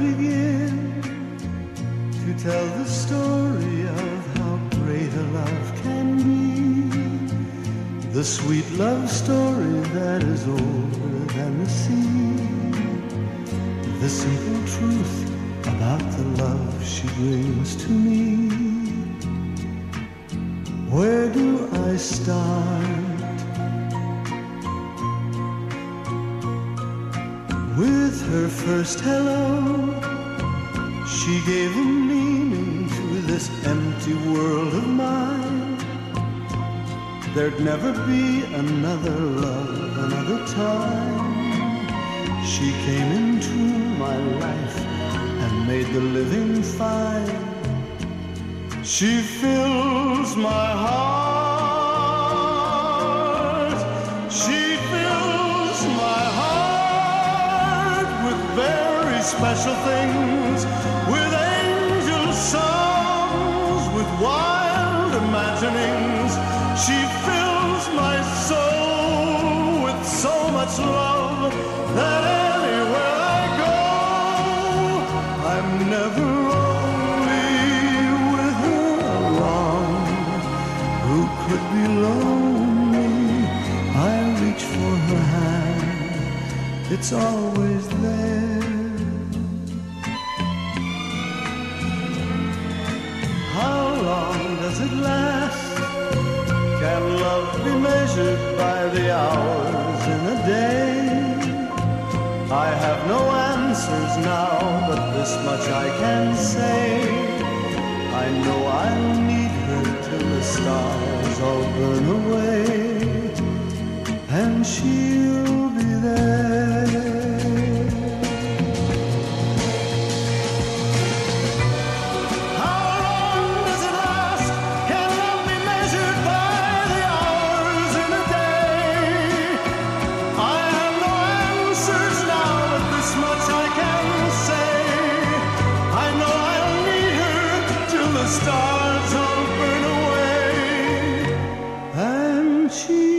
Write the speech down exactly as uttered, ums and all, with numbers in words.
begin to tell the story of how great a love can be, the sweet love story that is older than the sea, the simple truth about the love she brings to me. Where do I start? With her first hello, she gave a meaning to this empty world of mine. There'd never be another love, another time. She came into my life and made the living fine. She fills my heart. She fills my heart with very special things, with angel songs, with wild imaginings. She fills my soul with so much love that anywhere I go, I'm never lonely with her along. Who could be lonely? I reach for her hand, it's always there. How long does it last? Can love be measured by the hours in a day? I have no answers now, but this much I can say. I know I'll need her till the stars all burn away, and she'll be there. Stars all burn away, and she